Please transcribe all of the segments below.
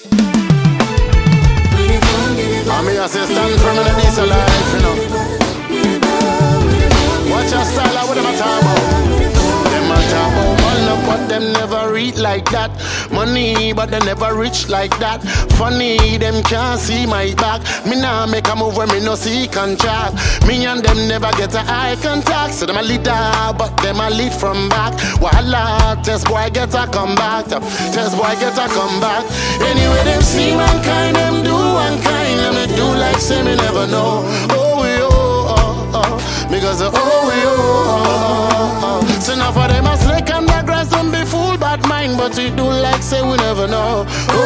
I'm here to stand firm in this life, you know. Watch your style, what am I talking about? Them a talk about money, but them never read like that. Money, but they never rich like that. Funny, them can't see my back. Me nah make a move when me no see contract. Me and them never get a eye contact. So them a leader, but them a lead from back. Wahala, test boy get a comeback. Test boy get a comeback. Anyway, them see mankind, them do mankind. Them they do like say me never know. Oh, we because so now for them a snake and the grass and be fool bad mind, but we do like say we never know.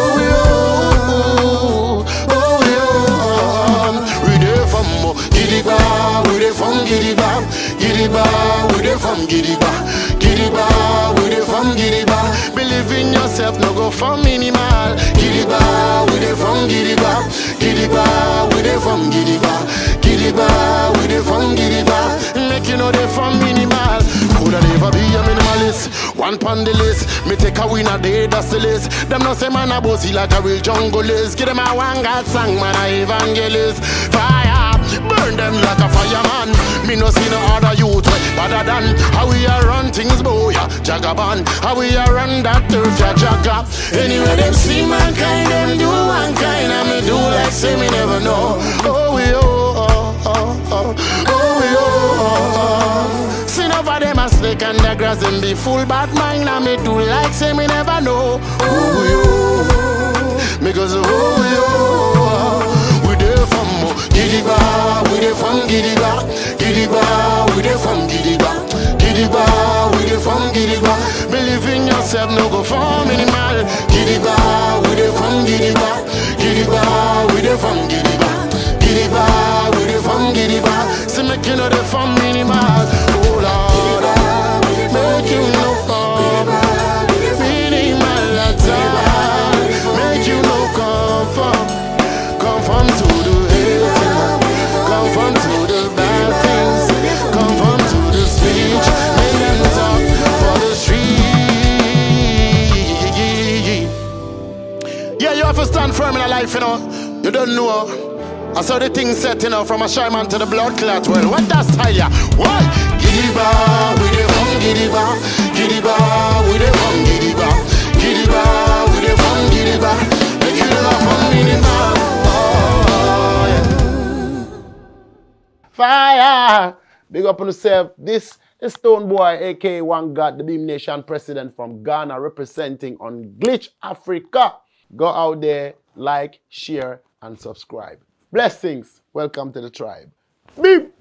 We there from Gidigba, we there from Gidigba, Gidigba, we there from Gidigba, Gidigba, we there from Gidigba. Believe in yourself, no go for minimal. Gidigba, we there from Gidigba, Gidigba, we there from Gidigba, Gidigba, we there from Gidigba. Make you know they from minimal. Coulda never be a minimalist. One pon the list, me take a win a day, that's the list. Them no say man a bossy like a real jungleist. Give them a one God song, man a evangelist. Fire, burn them like a fireman. Me no see no other youth better than how we a run things, boy. Jagaban, how we a run that turf, ya jaga. Anyway, them see mankind, them do mankind, and me do like say me never know. See over them a snake and the grass and be full bad mind, and me do like say me never know. Because we there from Gidigba, we there from Gidigba, Gidigba, we there from Gidigba, Gidigba, we there from Gidigba. Believe in yourself, no go for minimal. Gidigba, we there from Gidigba, Gidigba, we there from Gidigba, Gidigba, we there from Gidigba. See make you know they from minimal. Oh Lord, make you know from minimal at all. Make you know come to the hate, come to the bad things, come to the speech, make them talk for the street. Yeah, you have to stand firm in a life, you know. You don't know. I saw the thing set, you know, from a shy man to the blood clot. Well, what that style, yeah? Why? Gidigba, we dey from Gidigba, Gidigba, we dey from Gidigba, Gidigba, we dey from Gidigba. Make you love from Gidigba. Fire! Big up on yourself. This is Stone Boy, aka One God, the Beam Nation president from Ghana, representing on Glitch Africa. Go out there, like, share, and subscribe. Blessings. Welcome to the tribe. Beam!